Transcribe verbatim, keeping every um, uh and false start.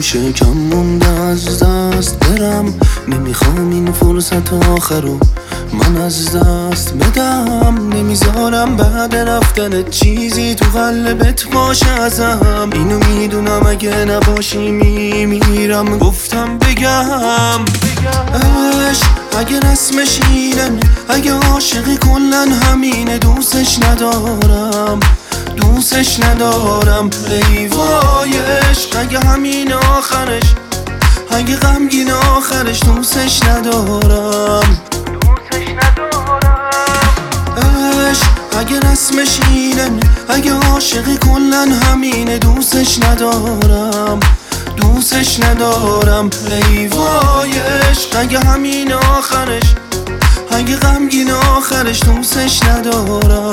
میشه کم مونده از دست برم، نمیخوام این فرصت آخرو من از دست بدم. نمیذارم بعد رفتنت چیزی تو قلبت باشه ازم، اینو میدونم اگه نباشی میمیرم. گفتم بگم عشق اگه رسمش اینه، اگه عاشقی کلن همینه. دوستش ندارم دوستش ندارم ای وای عشق اگه همین آخرش، اگه غمگین آخرش. دوستش ندارم دوستش ندارم عشق اگه رسمش اینه، اگه عاشقی کلن همینه. دوستش ندارم دوستش ندارم ای وای عشق اگه همین آخرش، اگه غمگین آخرش. دوستش ندارم